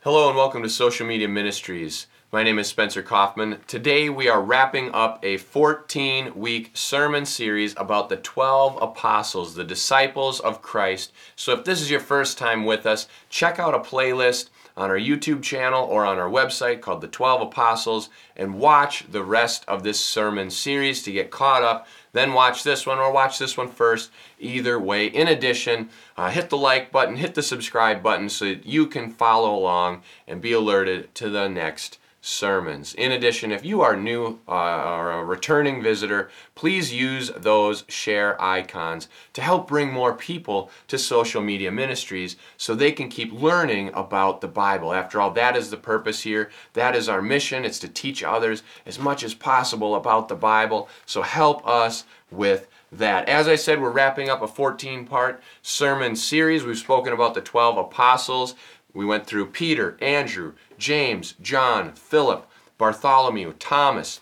Hello and welcome to Social Media Ministries. My name is Spencer Kaufman. Today we are wrapping up a 14-week sermon series about the 12 apostles, the disciples of Christ. So if this is your first time with us, check out a playlist on our YouTube channel or on our website called The 12 Apostles and watch the rest of this sermon series to get caught up. Then watch this one or watch this one first. Either way, in addition, hit the like button, hit the subscribe button so that you can follow along and be alerted to the next sermons. In addition, if you are new or a returning visitor, please use those share icons to help bring more people to Social Media Ministries so they can keep learning about the Bible. After all, that is the purpose here. That is our mission. It's to teach others as much as possible about the Bible. So help us with that. As I said, we're wrapping up a 14-part sermon series. We've spoken about the 12 apostles. We went through Peter, Andrew, James, John, Philip, Bartholomew, Thomas,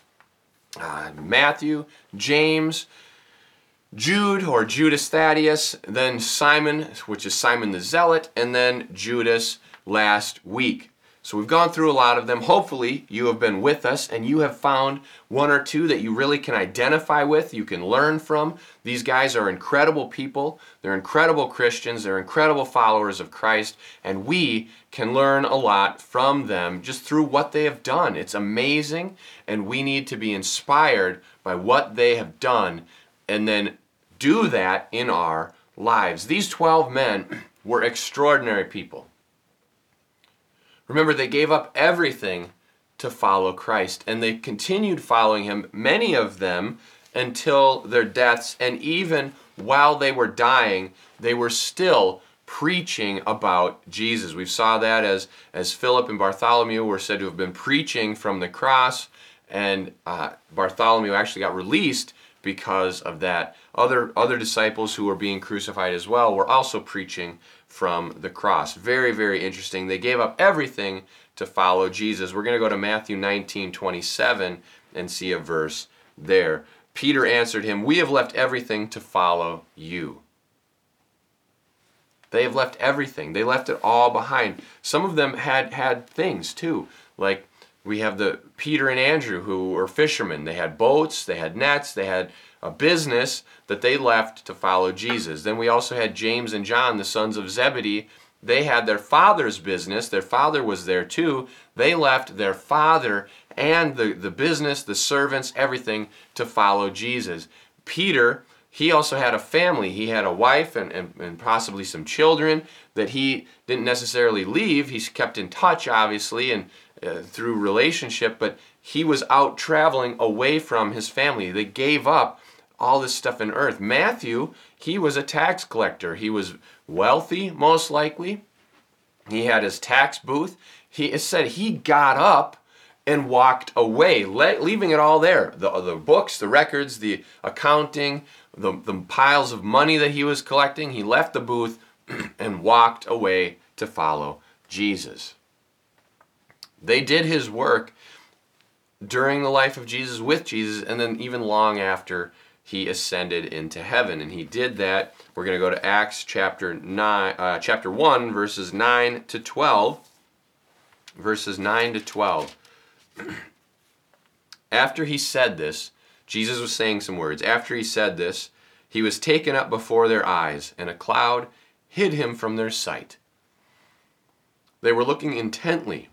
Matthew, James, Jude or Judas Thaddeus, then Simon, which is Simon the Zealot, and then Judas last week. So we've gone through a lot of them. Hopefully you have been with us and you have found one or two that you really can identify with, you can learn from. These guys are incredible people. They're incredible Christians. They're incredible followers of Christ. And we can learn a lot from them just through what they have done. It's amazing, and we need to be inspired by what they have done and then do that in our lives. These 12 men were extraordinary people. Remember, they gave up everything to follow Christ, and they continued following him, many of them, until their deaths, and even while they were dying, they were still preaching about Jesus. We saw that as Philip and Bartholomew were said to have been preaching from the cross, and Bartholomew actually got released because of that. Other disciples who were being crucified as well were also preaching from the cross. Very, very interesting. They gave up everything to follow Jesus. We're going to go to Matthew 19:27 and see a verse there. Peter answered him, "We have left everything to follow you." They have left everything. They left it all behind. Some of them had things too. Like we have the Peter and Andrew who were fishermen. They had boats, they had nets, they had a business that they left to follow Jesus. Then we also had James and John, the sons of Zebedee. They had their father's business. Their father was there too. They left their father and the business, the servants, everything to follow Jesus. Peter, he also had a family. He had a wife and possibly some children that he didn't necessarily leave. He's kept in touch, obviously, and through relationship, but he was out traveling away from his family. They gave up all this stuff in earth. Matthew, he was a tax collector. He was wealthy, most likely. He had his tax booth. It said he got up and walked away, leaving it all there. The books, the records, the accounting, the piles of money that he was collecting. He left the booth and walked away to follow Jesus. They did his work during the life of Jesus, with Jesus, and then even long after he ascended into heaven. And he did that. We're going to go to Acts chapter 1, verses 9 to 12. Verses 9 to 12. After he said this, Jesus was saying some words. After he said this, he was taken up before their eyes, and a cloud hid him from their sight. They were looking intently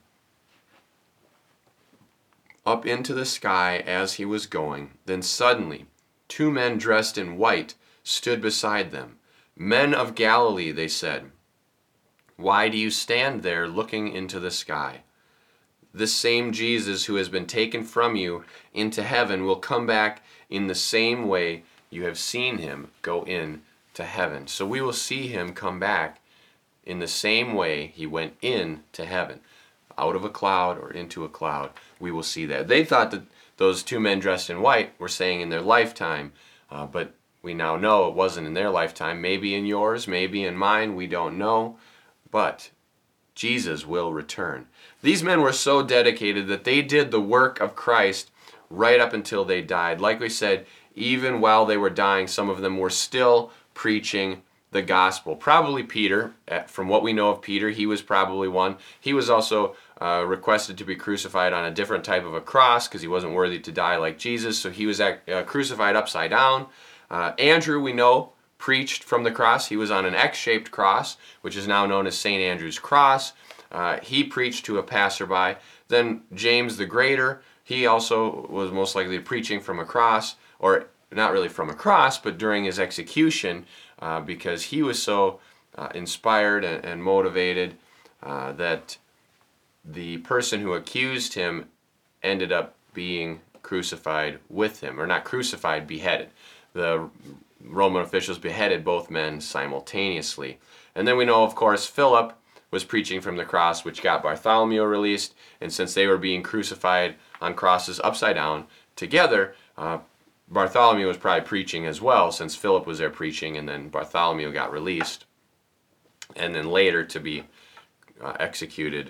up into the sky as he was going. Then suddenly, 2 men dressed in white stood beside them. "Men of Galilee," they said, "why do you stand there looking into the sky? This same Jesus who has been taken from you into heaven will come back in the same way you have seen him go into heaven." So we will see him come back in the same way he went into heaven. Out of a cloud or into a cloud. We will see that. They thought that those 2 men dressed in white were saying in their lifetime, but we now know it wasn't in their lifetime. Maybe in yours, maybe in mine, we don't know. But Jesus will return. These men were so dedicated that they did the work of Christ right up until they died. Like we said, even while they were dying, some of them were still preaching the gospel. Probably Peter. From what we know of Peter, he was probably one. He was also requested to be crucified on a different type of a cross because he wasn't worthy to die like Jesus, so he was crucified upside down. Andrew, we know, preached from the cross. He was on an X-shaped cross, which is now known as St. Andrew's Cross. He preached to a passerby. Then James the Greater, he also was most likely preaching from a cross, or not really from a cross, but during his execution, because he was so inspired and motivated that the person who accused him ended up being crucified with him, or not crucified, beheaded. The Roman officials beheaded both men simultaneously. And then we know, of course, Philip was preaching from the cross, which got Bartholomew released, and since they were being crucified on crosses upside down together, Bartholomew was probably preaching as well, since Philip was there preaching, and then Bartholomew got released, and then later to be executed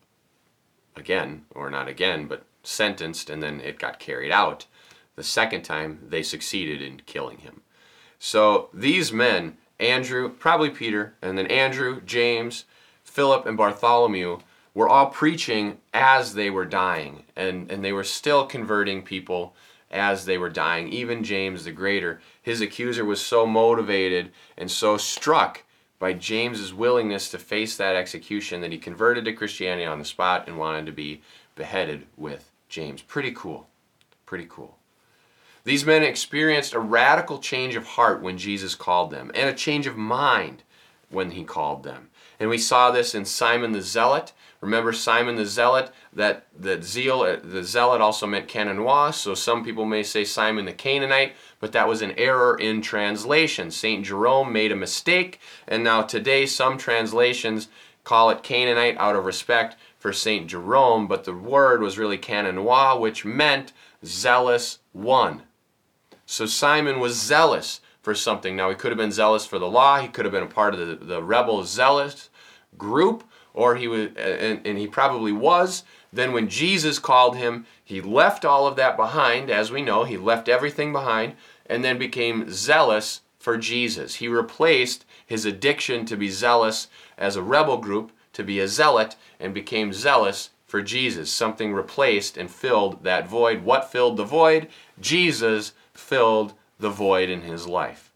again, or not again, but sentenced, and then it got carried out. The second time, they succeeded in killing him. So these men, Andrew, probably Peter, and then Andrew, James, Philip, and Bartholomew, were all preaching as they were dying, and they were still converting people as they were dying. Even James the Greater, his accuser was so motivated and so struck by James's willingness to face that execution that he converted to Christianity on the spot and wanted to be beheaded with James. Pretty cool. Pretty cool. These men experienced a radical change of heart when Jesus called them, and a change of mind when he called them. And we saw this in Simon the Zealot. Remember Simon the Zealot, that the zealot also meant Canaanite, so some people may say Simon the Canaanite, but that was an error in translation. St. Jerome made a mistake, and now today some translations call it Canaanite out of respect for St. Jerome, but the word was really Canaanite, which meant zealous one. So Simon was zealous for something. Now he could have been zealous for the law, he could have been a part of the rebel zealous group, or he was, and he probably was. Then when Jesus called him, he left all of that behind. As we know, he left everything behind and then became zealous for Jesus. He replaced his addiction to be zealous as a rebel group to be a zealot, and became zealous for Jesus. Something replaced and filled that void. What filled the void? Jesus filled the void in his life.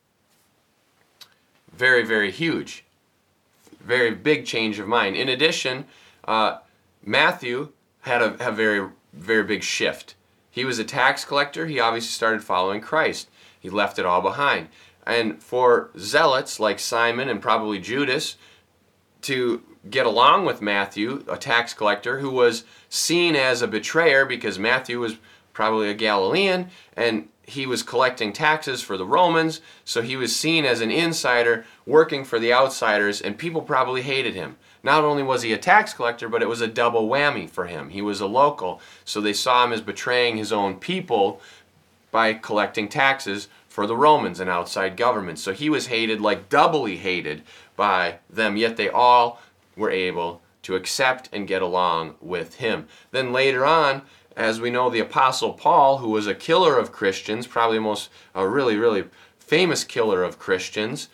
Very, very huge. Very big change of mind. In addition, Matthew had a very, very big shift. He was a tax collector. He obviously started following Christ. He left it all behind. And for zealots like Simon and probably Judas to get along with Matthew, a tax collector who was seen as a betrayer because Matthew was probably a Galilean and he was collecting taxes for the Romans, so he was seen as an insider working for the outsiders, and people probably hated him. Not only was he a tax collector, but it was a double whammy for him. He was a local, so they saw him as betraying his own people by collecting taxes for the Romans and outside government. So he was hated, like doubly hated by them, yet they all were able to accept and get along with him. Then later on, as we know, the Apostle Paul, who was a killer of Christians, probably a really, really famous killer of Christians,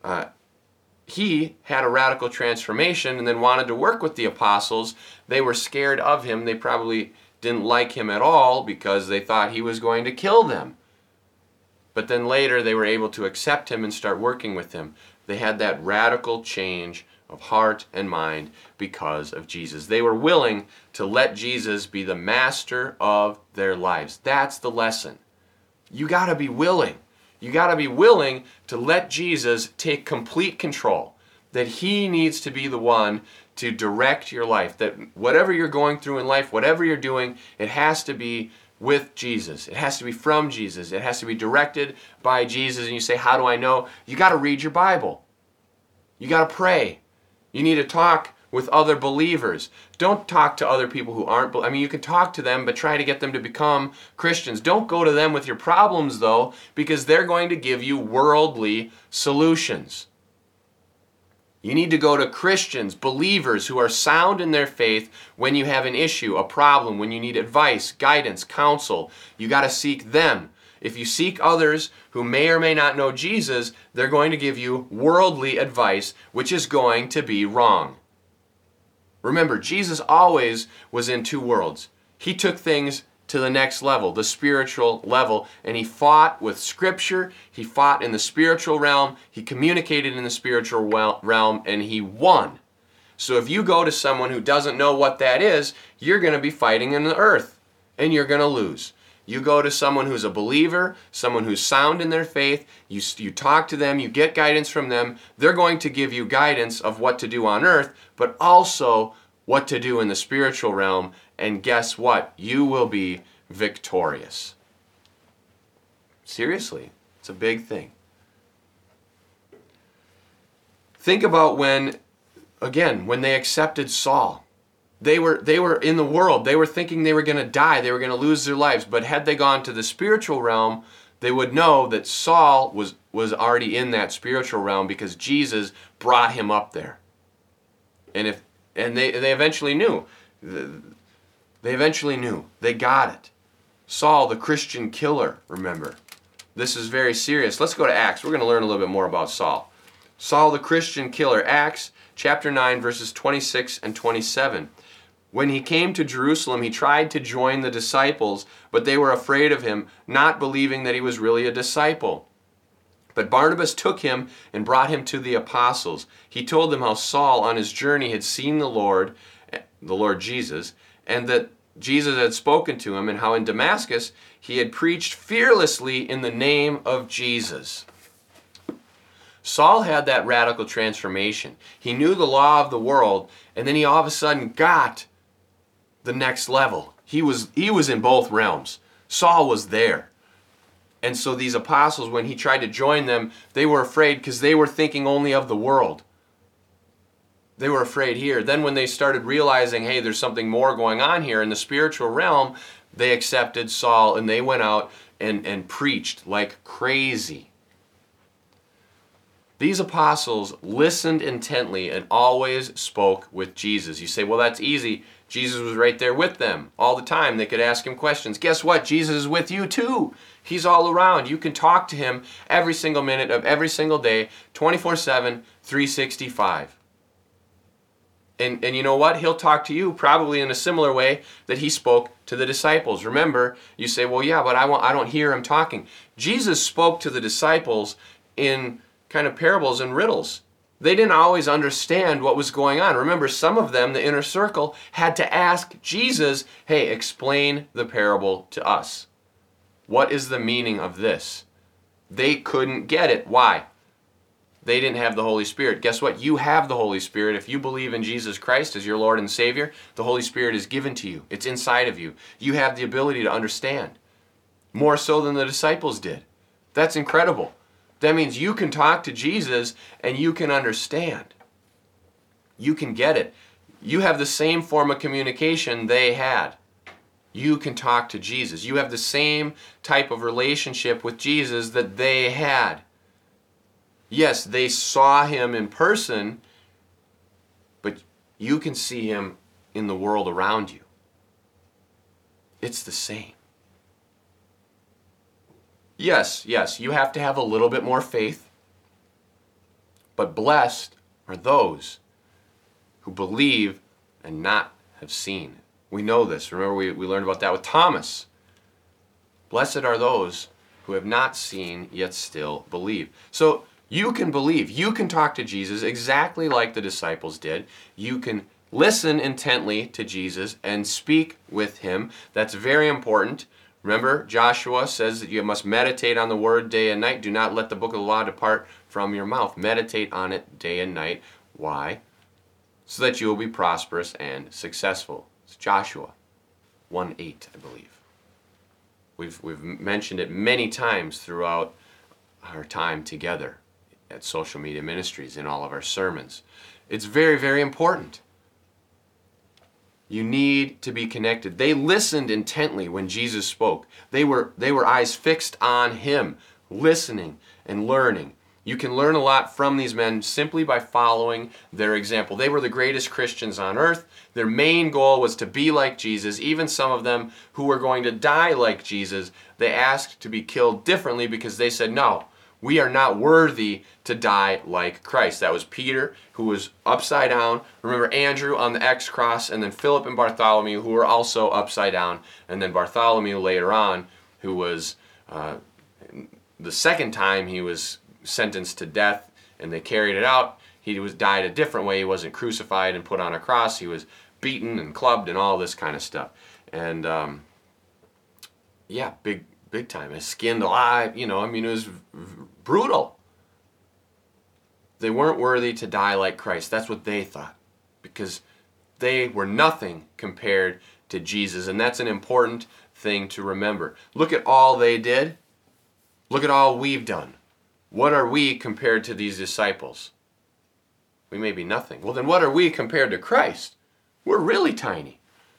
he had a radical transformation and then wanted to work with the apostles. They were scared of him. They probably didn't like him at all because they thought he was going to kill them. But then later they were able to accept him and start working with him. They had that radical change of heart and mind because of Jesus. They were willing to let Jesus be the master of their lives. That's the lesson. You got to be willing. You got to be willing to let Jesus take complete control. That he needs to be the one to direct your life. That whatever you're going through in life, whatever you're doing, it has to be with Jesus. It has to be from Jesus. It has to be directed by Jesus. And you say, how do I know? You got to read your Bible. You got to pray. You need to talk with other believers. Don't talk to other people who aren't. I mean, you can talk to them, but try to get them to become Christians. Don't go to them with your problems, though, because they're going to give you worldly solutions. You need to go to Christians, believers who are sound in their faith when you have an issue, a problem, when you need advice, guidance, counsel. You got to seek them. If you seek others who may or may not know Jesus, they're going to give you worldly advice, which is going to be wrong. Remember, Jesus always was in two worlds. He took things to the next level, the spiritual level, and he fought with Scripture, he fought in the spiritual realm, he communicated in the spiritual realm, and he won. So if you go to someone who doesn't know what that is, you're going to be fighting in the earth, and you're going to lose. You go to someone who's a believer, someone who's sound in their faith, you talk to them, you get guidance from them, they're going to give you guidance of what to do on earth, but also what to do in the spiritual realm, and guess what? You will be victorious. Seriously, it's a big thing. Think about when they accepted Saul. They were in the world. They were thinking they were going to die. They were going to lose their lives. But had they gone to the spiritual realm, they would know that Saul was already in that spiritual realm because Jesus brought him up there. And they eventually knew. They eventually knew. They got it. Saul, the Christian killer, remember. This is very serious. Let's go to Acts. We're going to learn a little bit more about Saul. Saul, the Christian killer. Acts chapter 9, verses 26 and 27. When he came to Jerusalem, he tried to join the disciples, but they were afraid of him, not believing that he was really a disciple. But Barnabas took him and brought him to the apostles. He told them how Saul on his journey had seen the Lord Jesus, and that Jesus had spoken to him, and how in Damascus he had preached fearlessly in the name of Jesus. Saul had that radical transformation. He knew the law of the world, and then he all of a sudden got the next level. He was in both realms. Saul was there. And so these apostles, when he tried to join them, they were afraid because they were thinking only of the world. They were afraid here. Then when they started realizing, hey, there's something more going on here in the spiritual realm, they accepted Saul and they went out and preached like crazy. These apostles listened intently and always spoke with Jesus. You say, well, that's easy. Jesus was right there with them all the time. They could ask him questions. Guess what? Jesus is with you too. He's all around. You can talk to him every single minute of every single day, 24/7, 365. And you know what? He'll talk to you probably in a similar way that he spoke to the disciples. Remember, you say, well, yeah, but I don't hear him talking. Jesus spoke to the disciples in kind of parables and riddles. They didn't always understand what was going on. Remember, some of them, the inner circle, had to ask Jesus, hey, explain the parable to us. What is the meaning of this? They couldn't get it. Why? They didn't have the Holy Spirit. Guess what? You have the Holy Spirit. If you believe in Jesus Christ as your Lord and Savior, the Holy Spirit is given to you. It's inside of you. You have the ability to understand. More so than the disciples did. That's incredible. That means you can talk to Jesus and you can understand. You can get it. You have the same form of communication they had. You can talk to Jesus. You have the same type of relationship with Jesus that they had. Yes, they saw him in person, but you can see him in the world around you. It's the same. Yes, you have to have a little bit more faith, but blessed are those who believe and not have seen. We know this. Remember, we learned about that with Thomas. Blessed are those who have not seen yet still believe. So you can believe. You can talk to Jesus exactly like the disciples did. You can listen intently to Jesus and speak with him. That's very important. Remember, Joshua says that you must meditate on the word day and night. Do not let the book of the law depart from your mouth. Meditate on it day and night. Why? So that you will be prosperous and successful. It's Joshua 1:8, I believe. We've mentioned it many times throughout our time together at Social Media Ministries in all of our sermons. It's very, very important. You need to be connected. They listened intently when Jesus spoke. They were eyes fixed on him, listening and learning. You can learn a lot from these men simply by following their example. They were the greatest Christians on earth. Their main goal was to be like Jesus. Even some of them who were going to die like Jesus, they asked to be killed differently because they said, no, we are not worthy to die like Christ. That was Peter, who was upside down. Remember Andrew on the X cross, and then Philip and Bartholomew, who were also upside down. And then Bartholomew later on, who was the second time he was sentenced to death, and they carried it out. He died a different way. He wasn't crucified and put on a cross. He was beaten and clubbed and all this kind of stuff. And yeah, big time. Skinned alive. It was brutal. They weren't worthy to die like Christ. That's what they thought, because they were nothing compared to Jesus, and that's an important thing to remember. Look at all they did. Look at all we've done. What are we compared to these disciples? We may be nothing. Well, then what are we compared to Christ? We're really tiny.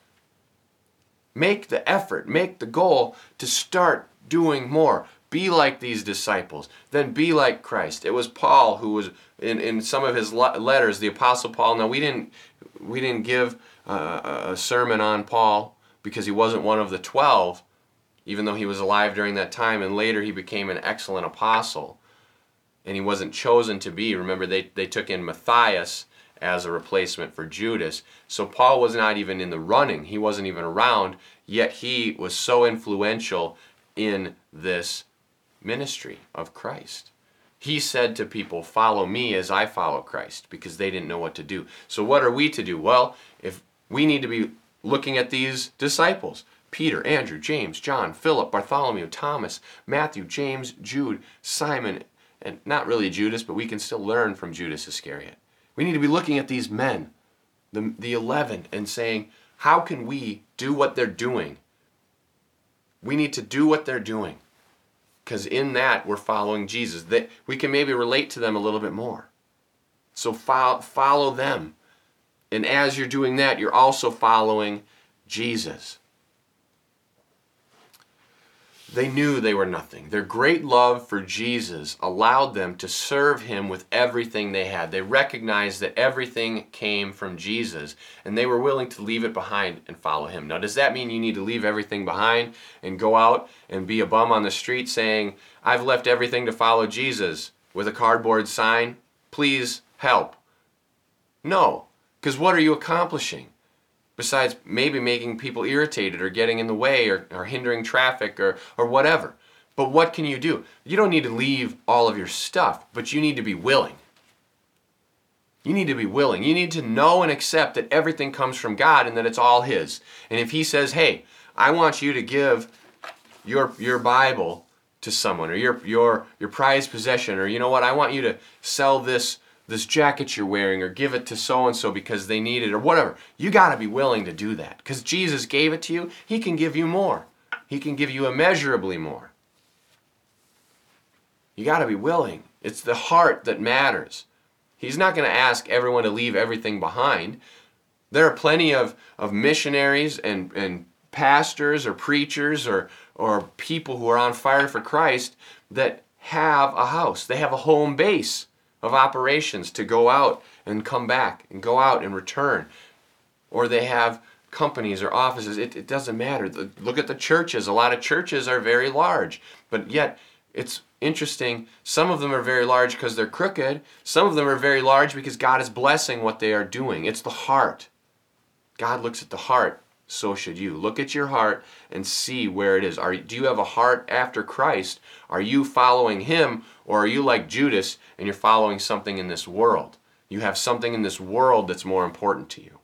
Make the effort, make the goal to start doing more. Be like these disciples. Then be like Christ. It was Paul who was, in some of his letters, the Apostle Paul. Now, we didn't give a sermon on Paul because he wasn't one of the 12, even though he was alive during that time, and later he became an excellent apostle. And he wasn't chosen to be. Remember, they took in Matthias as a replacement for Judas. So Paul was not even in the running. He wasn't even around, yet he was so influential in this ministry of Christ. He said to people, follow me as I follow Christ, because they didn't know what to do. So what are we to do? Well, if we need to be looking at these disciples, Peter, Andrew, James, John, Philip, Bartholomew, Thomas, Matthew, James, Jude, Simon, and not really Judas, but we can still learn from Judas Iscariot. We need to be looking at these men, the 11, and saying, how can we do what they're doing? We need to do what they're doing, because in that we're following Jesus. We can maybe relate to them a little bit more. So follow them. And as you're doing that, you're also following Jesus. They knew they were nothing. Their great love for Jesus allowed them to serve him with everything they had. They recognized that everything came from Jesus, and they were willing to leave it behind and follow him. Now, does that mean you need to leave everything behind and go out and be a bum on the street saying, I've left everything to follow Jesus, with a cardboard sign, please help? No, because what are you accomplishing? Besides maybe making people irritated or getting in the way or hindering traffic or whatever. But what can you do? You don't need to leave all of your stuff, but you need to be willing. You need to be willing. You need to know and accept that everything comes from God and that it's all his. And if he says, hey, I want you to give your Bible to someone, or your prized possession, or you know what, I want you to sell this jacket you're wearing, or give it to so-and-so because they need it, or whatever. You got to be willing to do that, because Jesus gave it to you. He can give you more. He can give you immeasurably more. You got to be willing. It's the heart that matters. He's not going to ask everyone to leave everything behind. There are plenty of missionaries and pastors or preachers or people who are on fire for Christ that have a house. They have a home base of operations to go out and come back and go out and return. Or they have companies or offices. It doesn't matter. Look at the churches. A lot of churches are very large, but yet it's interesting. Some of them are very large because they're crooked. Some of them are very large because God is blessing what they are doing. It's the heart. God looks at the heart. So should you. Look at your heart and see where it is. Do you have a heart after Christ? Are you following him, or are you like Judas and you're following something in this world? You have something in this world that's more important to you.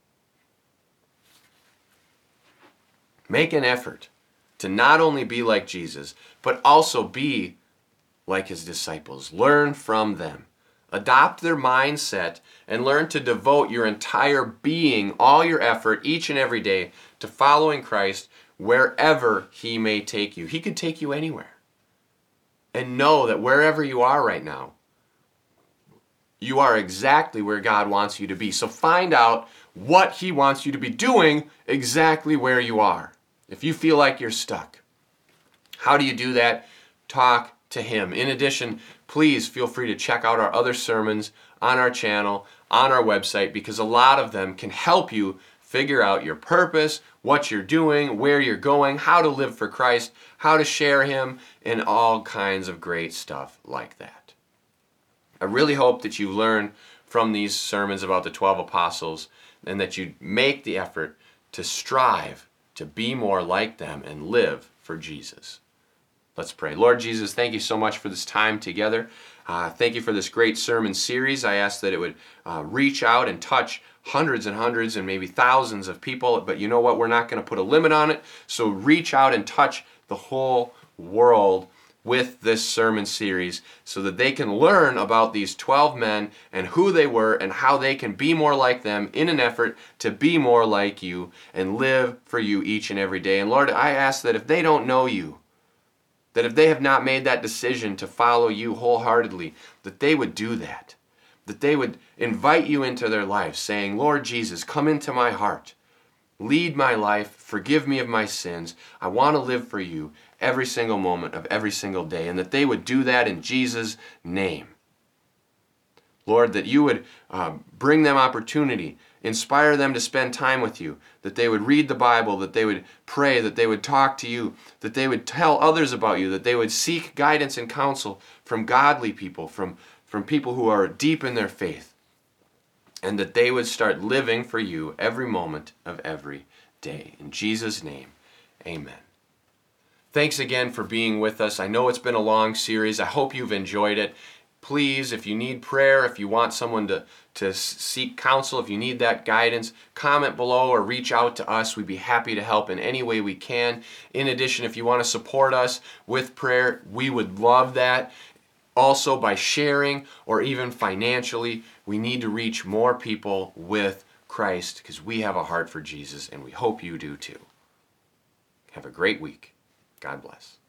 Make an effort to not only be like Jesus, but also be like his disciples. Learn from them. Adopt their mindset and learn to devote your entire being, all your effort, each and every day to following Christ wherever he may take you. He could take you anywhere. And know that wherever you are right now, you are exactly where God wants you to be. So find out what he wants you to be doing exactly where you are. If you feel like you're stuck, how do you do that? Talk to Him. In addition, please feel free to check out our other sermons on our channel, on our website, because a lot of them can help you figure out your purpose, what you're doing, where you're going, how to live for Christ, how to share Him, and all kinds of great stuff like that. I really hope that you learn from these sermons about the 12 apostles and that you make the effort to strive to be more like them and live for Jesus. Let's pray. Lord Jesus, thank you so much for this time together. Thank you for this great sermon series. I ask that it would reach out and touch hundreds and hundreds and maybe thousands of people. But you know what? We're not going to put a limit on it. So reach out and touch the whole world with this sermon series so that they can learn about these 12 men and who they were and how they can be more like them in an effort to be more like you and live for you each and every day. And Lord, I ask that if they don't know you, that if they have not made that decision to follow you wholeheartedly, that they would do that. That they would invite you into their life, saying, Lord Jesus, come into my heart. Lead my life. Forgive me of my sins. I want to live for you every single moment of every single day. And that they would do that in Jesus' name. Lord, that you would bring them opportunity, inspire them to spend time with you, that they would read the Bible, that they would pray, that they would talk to you, that they would tell others about you, that they would seek guidance and counsel from godly people, from people who are deep in their faith, and that they would start living for you every moment of every day. In Jesus' name, amen. Thanks again for being with us. I know it's been a long series. I hope you've enjoyed it. Please, if you need prayer, if you want someone to seek counsel, if you need that guidance, comment below or reach out to us. We'd be happy to help in any way we can. In addition, if you want to support us with prayer, we would love that. Also, by sharing or even financially, we need to reach more people with Christ because we have a heart for Jesus and we hope you do too. Have a great week. God bless.